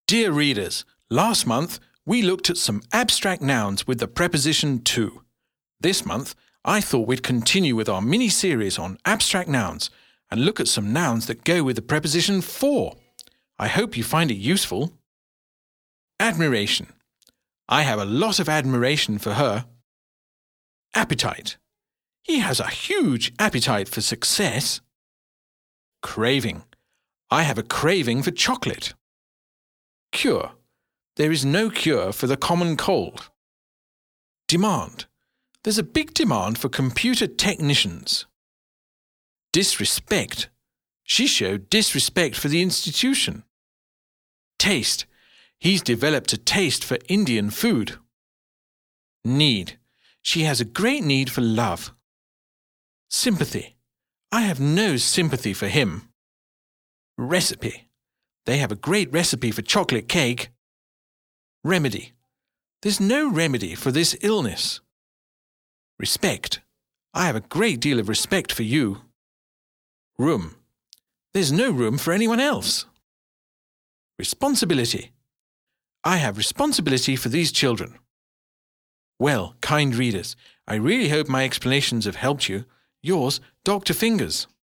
Dear readers, last month we looked at some abstract nouns with the preposition to. This month, I thought we'd continue with our mini-series on abstract nouns and look at some nouns that go with the preposition for. I hope you find it useful. Admiration. I have a lot of admiration for her. Appetite. He has a huge appetite for success. Craving. I have a craving for chocolate. Cure. There is no cure for the common cold. Demand. There's a big demand for computer technicians. Disrespect. She showed disrespect for the institution. Taste. He's developed a taste for Indian food. Need. She has a great need for love. Sympathy. I have no sympathy for him. Recipe. They have a great recipe for chocolate cake. Remedy. There's no remedy for this illness. Respect. I have a great deal of respect for you. Room. There's no room for anyone else. Responsibility. I have responsibility for these children. Well, kind readers, I really hope my explanations have helped you. Yours, Dr. Fingers.